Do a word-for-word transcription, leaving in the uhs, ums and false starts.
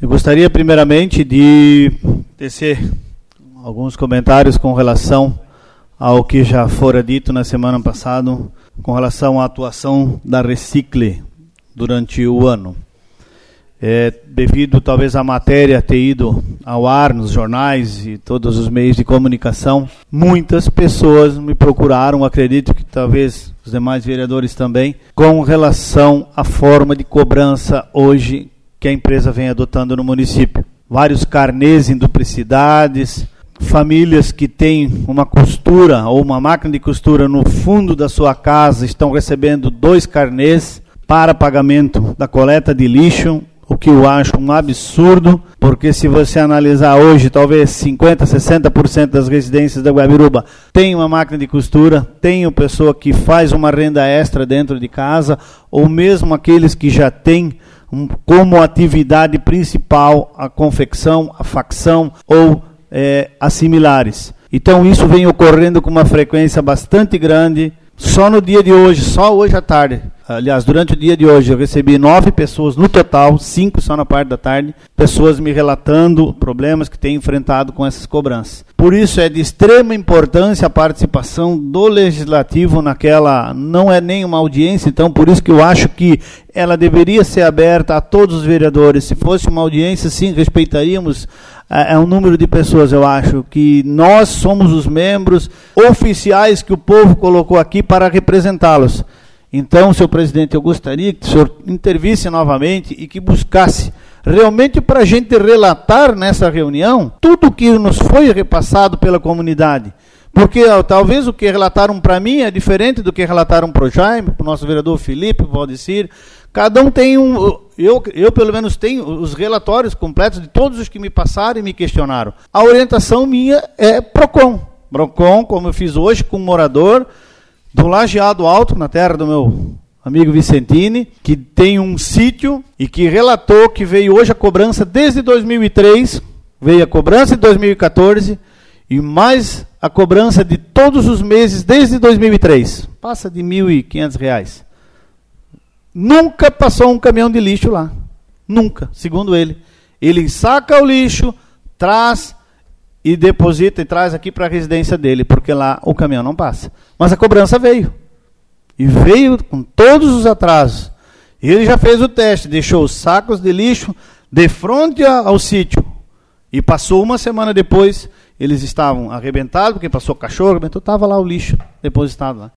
Eu gostaria primeiramente de tecer alguns comentários com relação ao que já fora dito na semana passada, com relação à atuação da Recicle durante o ano. É, devido talvez a matéria ter ido ao ar nos jornais e todos os meios de comunicação, muitas pessoas me procuraram, acredito que talvez os demais vereadores também, com relação à forma de cobrança hoje que a empresa vem adotando no município. Vários carnês em duplicidades, famílias que têm uma costura ou uma máquina de costura no fundo da sua casa estão recebendo dois carnês para pagamento da coleta de lixo, o que eu acho um absurdo, porque se você analisar hoje, talvez cinquenta, sessenta por cento das residências da Guabiruba tem uma máquina de costura, tem uma pessoa que faz uma renda extra dentro de casa, ou mesmo aqueles que já têm um, como atividade principal a confecção, a facção ou é, as similares. Então isso vem ocorrendo com uma frequência bastante grande. Só no dia de hoje, só hoje à tarde, aliás, durante o dia de hoje, eu recebi nove pessoas no total, cinco só na parte da tarde, pessoas me relatando problemas que têm enfrentado com essas cobranças. Por isso é de extrema importância a participação do Legislativo naquela, não é nem uma audiência, então por isso que eu acho que ela deveria ser aberta a todos os vereadores. Se fosse uma audiência, sim, respeitaríamos é um número de pessoas. Eu acho que nós somos os membros oficiais que o povo colocou aqui para representá-los. Então, senhor presidente, eu gostaria que o senhor intervisse novamente e que buscasse realmente para a gente relatar nessa reunião tudo o que nos foi repassado pela comunidade. Porque ó, talvez o que relataram para mim é diferente do que relataram para o Jaime, para o nosso vereador Felipe, para o Valdecir. Cada um tem um... Eu, eu, pelo menos, tenho os relatórios completos de todos os que me passaram e me questionaram. A orientação minha é PROCON. PROCON, como eu fiz hoje com um morador do Lajeado Alto, na terra do meu amigo Vicentini, que tem um sítio e que relatou que veio hoje a cobrança desde dois mil e três, veio a cobrança de dois mil e quatorze e mais a cobrança de todos os meses desde dois mil e três. Passa de mil e quinhentos reais. Nunca passou um caminhão de lixo lá. Nunca, segundo ele. Ele saca o lixo, traz e deposita e traz aqui para a residência dele, porque lá o caminhão não passa. Mas a cobrança veio. E veio com todos os atrasos. Ele já fez o teste, deixou os sacos de lixo de frente ao sítio. E passou uma semana depois, eles estavam arrebentados, porque passou cachorro, arrebentou, estava lá o lixo depositado lá.